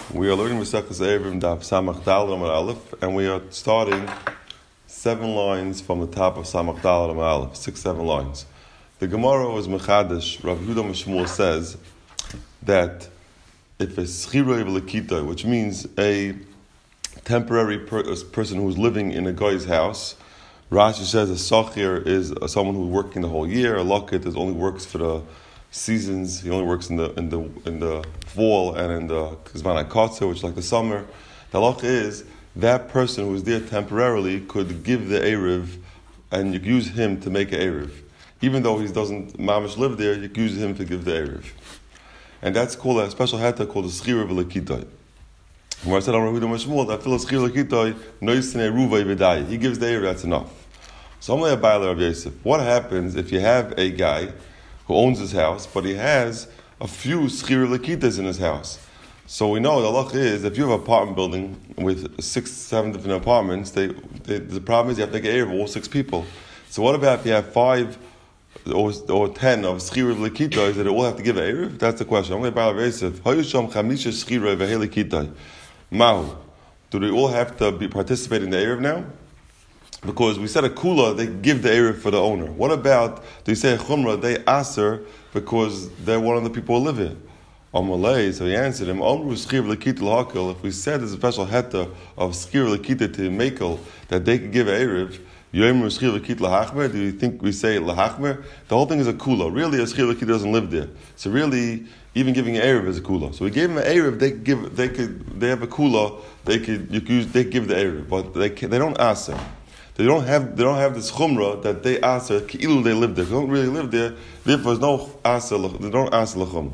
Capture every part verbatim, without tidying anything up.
We are learning Maseches Eruvin Daf Samach Daled Amud Aleph, and we are starting seven lines from the top of Samach Daled Amud Aleph, six, seven lines. The Gemara was Mechadish. Rav Yehuda Mishmuel says that if a schiroi v'lekitoi, which means a temporary per- person who is living in a guy's house, Rashi says a sachir is someone who's working the whole year. A lokit is only works for the seasons. He only works in the in the in the fall and in the Zman HaKotzer, which is like the summer. The halacha is that person who is there temporarily could give the eruv, and you can use him to make an eruv, even though he doesn't mamish live there. You can use him to give the eruv, and that's called a special heta called a schira v'lekitoi. When I said on Rahuda Mashmuel that filas schira v'lekitoi noisene ruvay v'dai, he gives the eruv. That's enough. So I'm like a Bailer of Yosef. What happens if you have a guy who owns his house, but he has a few schira lekitas in his house? So we know the halach is if you have an apartment building with six, seven different apartments, they, they, the problem is you have to take care of all six people. So what about if you have five or, or ten of schira lekitas that all have to give an eruv? That's the question. I'm going to buy a Yosef. Hayusham chamisha schira v'helekitai. Mahu. Do they all have to be participating in the eruv now? Because we said a kula, they give the eruv for the owner. What about, do you say a chumrah, they aser because they're one of the people who live here? Amalei, so he answered him, Omru schir l'kita l'hakil, if we said there's a special heta of schir l'kita to mekel, that they could give an eruv, Yomru schir l'kita l'hachmer, do you think we say l'hachmer? The whole thing is a kula. Really, a schir l'kita doesn't live there. So really, even giving an eruv is a kula. So we gave him an eruv, they could give, they could, they have a kula, they could, you could use, they could give the eruv, but they can, they don't aser. They don't have they don't have this chumrah that they aser ki'ilu they live there. They don't really live there. Therefore, there's no aser. They don't aser l'chum.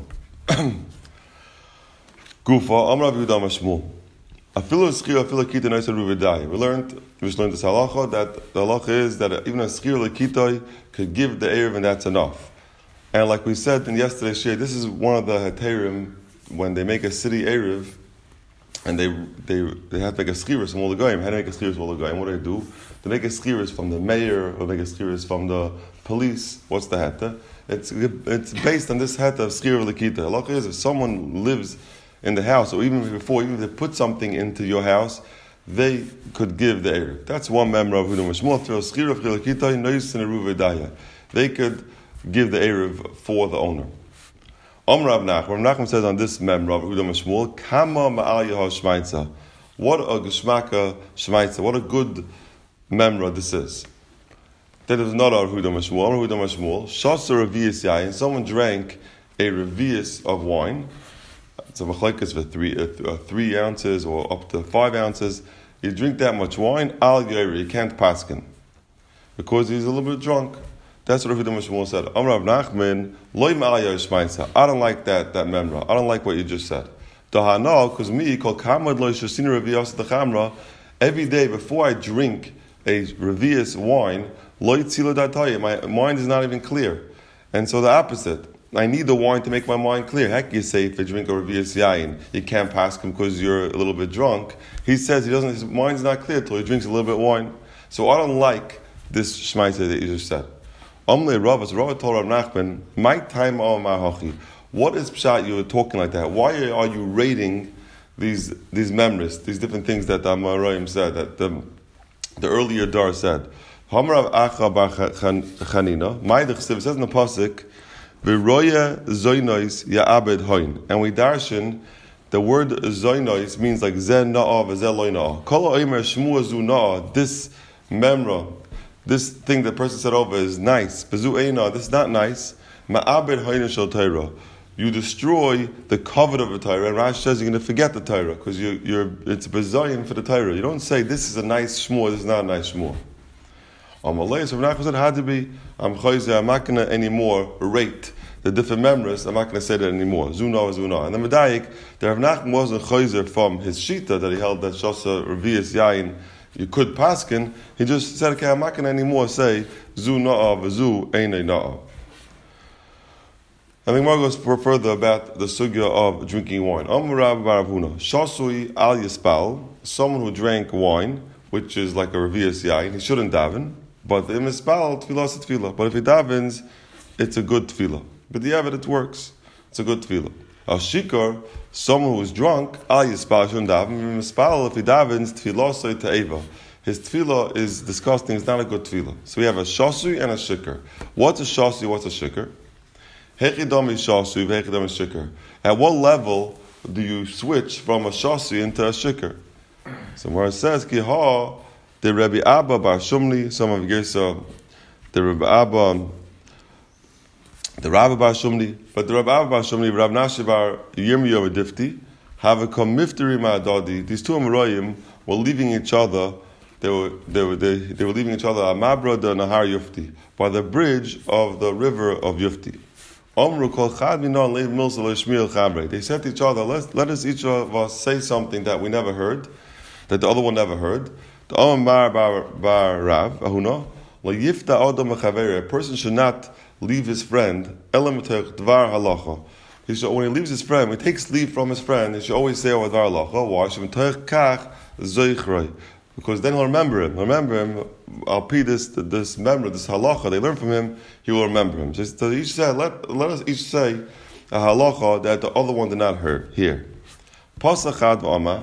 Gufa Amar Rav Yehuda Mashmuel. Afilu schir afilu kita noiseh ruvidai. We learned we just learned this halacha that the halacha is that even a schir lekitoi could give the eruv and that's enough. And like we said in yesterday's share, this is one of the heterim when they make a city eruv. And they they they have to make a schiris from all the goyim. How to make a schiris from all the goyim? What do they do? They make a schiris from the mayor, or make a schiris from the police. What's the heta? It's it's based on this heta of schira l'kita. Halacha is if someone lives in the house, or even before, even if they put something into your house, they could give the eruv. That's one member of Yehuda Mishmuel. Schira l'kita nois in a ruvedaya. They could give the eruv for the owner. Om Rav Nachman. Rav Nachman says on this member of Yehuda Mishmuel, Kama ma'al yeha shmaitza. What a geshmaka shmaitza. What a good memra this is. That is not our Yehuda Mishmuel. Yehuda Mishmuel. Shasa revius yayin. Someone drank a revius of wine. It's a machlekes for three, uh, three ounces or up to five ounces. You drink that much wine, al yairi. You can't paskin because he's a little bit drunk. That's what Rav Yehuda Mishmuel said. Amar Rav Nachman, loy ma'alya shmaitza. I don't like that that memra. I don't like what you just said. Dahana, because me called kamad loy shasina reviyas the chamra. Every day before I drink a revius wine, loy tzila dataya. My mind is not even clear, and so the opposite. I need the wine to make my mind clear. Heck, you say if you drink a revius yain, you can't pass him because you're a little bit drunk. He says he doesn't. His mind's not clear till he drinks a little bit of wine. So I don't like this shmaitza that you just said. Amle Ravas, Rav told Rav Nachman, my time on my hachi. What is pshat you were talking like that? Why are you rating these these memories, these different things that the Amoraim said, that the the earlier Dar said? Hamarav Acha Bar Chanina, my dechsiv says in the pasuk, V'roya zoynois ya'abed hoin, and we darshan the word zoynois means like zen na'ah v'zel loy na'ah. Kol ha'omer shmua zu na'ah. This memra. This thing the person said over is nice. Bezu eina, this is not nice. Ma'abed hayna shel Torah. You destroy the covet of the Torah. And Rashi says you're going to forget the Torah because you, you're it's bezayin for the Torah. You don't say this is a nice shmur, this is not a nice shmur. Amalei, so Rav Nachman said had to be. I'm chayzer. I'm not going to anymore rate the different members. I'm not going to say that anymore. Zuna, zuna. And the Medayik, the Rav Nachman wasn't chayzer from his shita that he held that shasa revius yain. You could paskin. He just said, "Okay, I'm not going to anymore say zu na'ah v'zu einay na'ah." And the Gemara goes further about the sugya of drinking wine. Amar Rav bar Avuna, shasui al yispal, someone who drank wine, which is like a revius yain, he shouldn't daven, but the mispal tefillah is tefillah. But if he davens, it's a good tefillah. But the Yavid, it works. It's a good tefillah. A shikar, someone who is drunk, al yispal shouldn't daven. Mispal, if he davens, tefillah soy ta'eva. His tefillah is disgusting. It's not a good tefillah. So we have a shasui and a shikar. What's a shasui? What's a shikar? Hechidam is shasui, hechidam is shikar. At what level do you switch from a shasui into a shikar? So where it says ki ha, the Rabbi Abba bar Shumli, some of you say the Rabbi Abba, the Rabbi bar Shumli, but the Rabbi Abba bar Shumli, Rav Nashi bar Yirmiyahu Difti, have a mifteri ma'adadi. These two Amoraim were leaving each other. They were they were they, they were leaving each other. Amabra the Nahar Yufti, by the bridge of the river of Yufti. Omru kol chad minon leiv milsa leishmiel chabre. They said to each other, let let us each of us say something that we never heard, that the other one never heard. The Omar bar bar Rav Ahuna la yifta adam mechavere. A person should not leave his friend elam dvar halacha. He should, when he leaves his friend, when he takes leave from his friend, he should always say dvar halacha. Why? Shemtech kach zoichrei. Because then he'll remember him. Remember him. I'll pee this this member, this halacha they learn from him. He will remember him. So each say, let let us each say a halacha that the other one did not hear. Pasachad v'ama.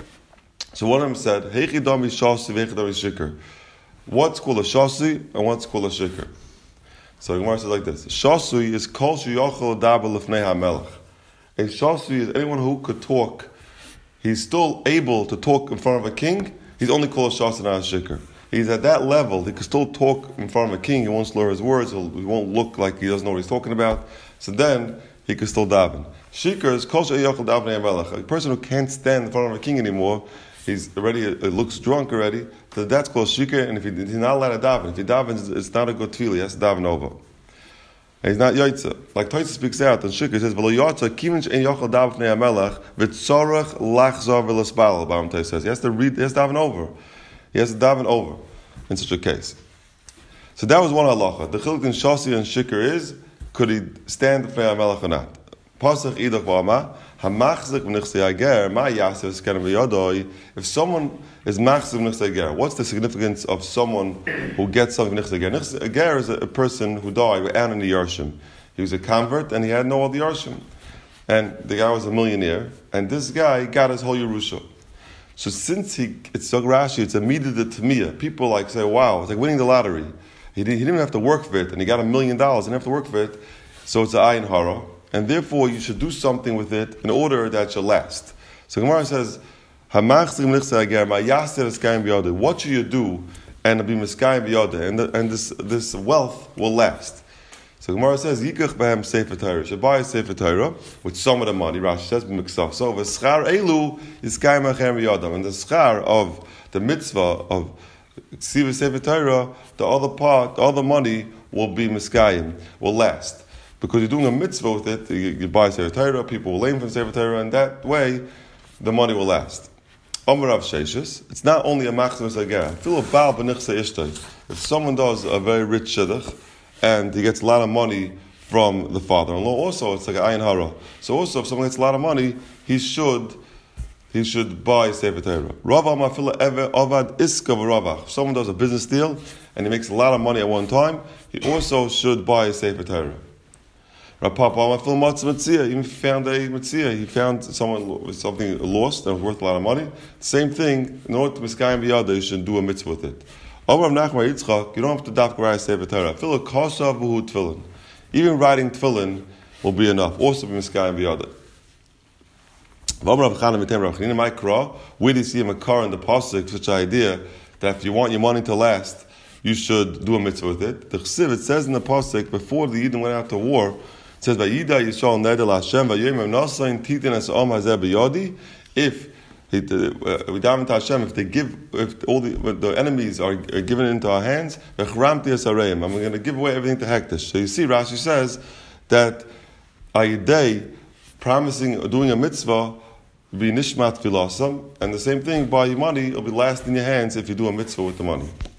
So one of them said, Heichi dami shasi v'eichi dami shikr. What's called a shasi and what's called a shikr? So the Gemara says like this: Shasui is kol sheyachol daber lifnei hamelech. A shasui is anyone who could talk. He's still able to talk in front of a king. He's only called a shas and not a shikr. He's at that level. He can still talk in front of a king. He won't slur his words. He'll, he won't look like he doesn't know what he's talking about. So then he can still daven. Shikr is kol sheyachol daber lifnei hamelech. A person who can't stand in front of a king anymore. He's already, it looks drunk already. So that's called shikr. And if he, he's not allowed to daven, if he davens, it's not a good tefillah. He has to daven over. And he's not yoytza. Like Tosfos speaks out on shikr, he says, "V'lo yoytza kimin she'en yochel daven fnei hamelech v'tzorach lachzor v'lespal." Baramtei says he has to read, he has to daven over. He has to daven over in such a case. So that was one halacha. The chiluk in shasi and shikr is, could he stand fnei hamelech or not? Pasach idach v'ama hamachzik v'nichsei hager ma yaser skeren v'yodoi. If someone is machzik v'nichsei hager, what's the significance of someone who gets something v'nichsei hager? Nichsei hager is a, a person who died with An in the Yarshim. He was a convert and he had no other Yarshim. And the guy was a millionaire, and this guy got his whole Yerusha. So since he, it's so Rashi, it's a midah de tamiyah. People like say, wow, it's like winning the lottery. He didn't, he didn't have to work for it, and he got a million dollars, he didn't have to work for it. So it's an ayin hara. And therefore, you should do something with it in order that it shall last. So Gemara says, "What should you do and be miskayim biyodeh, and and this this wealth will last?" So Gemara says, "Yikach b'hem sefer Torah." Should buy a sefer Torah with some of the money. Rashi says, "B'miksav." So v'schar elu is kayim achem biyodeh, and the schar of the mitzvah of ksiva sefer Torah, the other part, the other money will be miskayim, will last. Because you're doing a mitzvah with it, you, you buy Sefer Torah, people will aim for Sefer Torah, and that way, the money will last. Omer Rav Sheshes, it's not only a machzor sager. Feel a baal b'nichsei ishtay. If someone does a very rich shidduch, and he gets a lot of money from the father-in-law, also it's like an ayin hara. So also, if someone gets a lot of money, he should he should buy Sefer Torah. Rav Amar fila ever avad iska v'ravach. If someone does a business deal, and he makes a lot of money at one time, he also should buy a Sefer Torah. Rapapa, even if he found a mitzvah, he found someone with something lost that was worth a lot of money. Same thing, in order to miskayim biyada, you should do a mitzvah with it. Amar Nachman Yitzchak, you don't have to dafka write Sefer Torah. Fill a kasav v'hu tefillin. Even writing tefillin will be enough. Also be miskayim biyada. Amar Rav Chanan v'tem Rav Chanina Ma'ikra, where do you see a makar in the pasuk, such an idea that if you want your money to last, you should do a mitzvah with it. The chsiv, it says in the pasuk, before the Yidden went out to war, it says, "Vayida Yisrael nedel Hashem vayomim nasayin titin es om hazeh biyadi." If we daven to Hashem, if they give, if all the, the enemies are, are given into our hands, v'chramti es hareim, and we're going to give away everything to Hektish. So you see, Rashi says that Ayidei promising doing a mitzvah will be nishmat filasam, and the same thing by your money will be last in your hands if you do a mitzvah with the money.